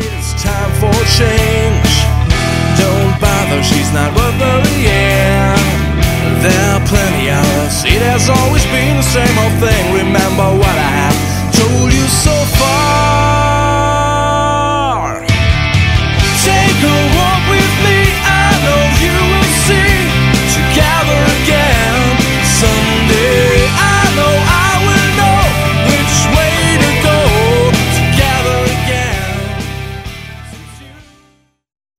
It's time for change. Don't bother, she's not worth the year. There are plenty others. It has always been the same old thing. Remember what I have told you so.